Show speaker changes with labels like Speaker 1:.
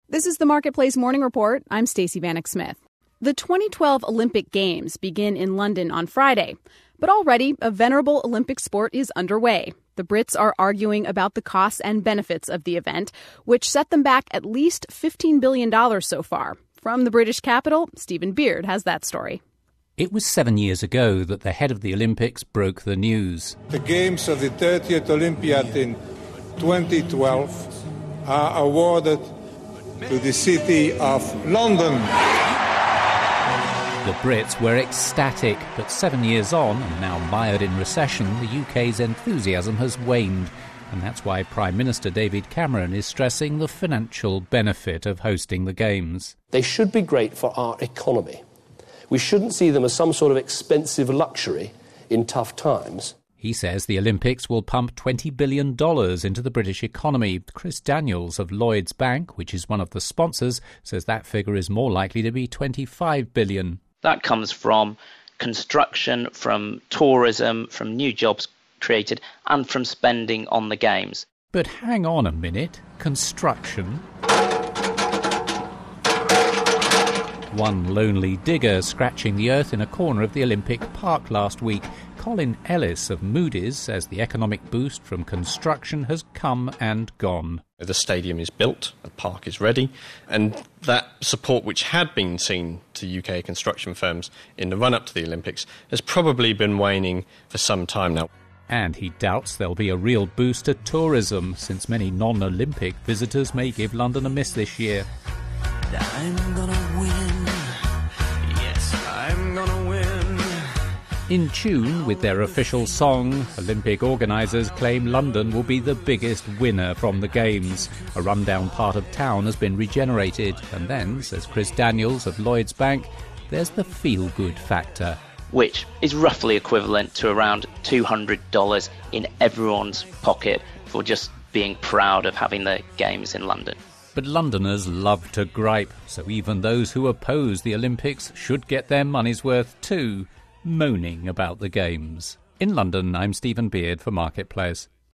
Speaker 1: This is the Marketplace Morning Report. I'm Stacey Vanek Smith. The 2012 Olympic Games begin in London on Friday, but already a venerable Olympic sport is underway. The Brits are arguing about the costs and benefits of the event, which set them back at least $15 billion so far. From the British capital, Stephen Beard has that story.
Speaker 2: It was 7 years ago that the head of the Olympics broke the news.
Speaker 3: The Games of the 30th Olympiad in 2012 are awarded to the city of London.
Speaker 2: The Brits were ecstatic, but 7 years on, and now mired in recession, the UK's enthusiasm has waned. And that's why Prime Minister David Cameron is stressing the financial benefit of hosting the Games.
Speaker 4: They should be great for our economy. We shouldn't see them as some sort of expensive luxury in tough times.
Speaker 2: He says the Olympics will pump $20 billion into the British economy. Chris Daniels of Lloyds Bank, which is one of the sponsors, says that figure is more likely to be $25 billion.
Speaker 5: That comes from construction, from tourism, from new jobs created, and from spending on the Games.
Speaker 2: But hang on a minute. Construction? One lonely digger scratching the earth in a corner of the Olympic Park last week. Colin Ellis of Moody's says the economic boost from construction has come and gone.
Speaker 6: The stadium is built, the park is ready, and that support which had been seen to UK construction firms in the run-up to the Olympics has probably been waning for some time now.
Speaker 2: And he doubts there'll be a real boost to tourism, since many non-Olympic visitors may give London a miss this year.
Speaker 7: I'm gonna win. Yes, I'm gonna win.
Speaker 2: In tune with their official song, Olympic organisers claim London will be the biggest winner from the Games. A rundown part of town has been regenerated. And then, says Chris Daniels of Lloyds Bank, there's the feel-good factor,
Speaker 5: which is roughly equivalent to around $200 in everyone's pocket for just being proud of having the Games in London.
Speaker 2: But Londoners love to gripe, so even those who oppose the Olympics should get their money's worth too, moaning about the Games. In London, I'm Stephen Beard for Marketplace.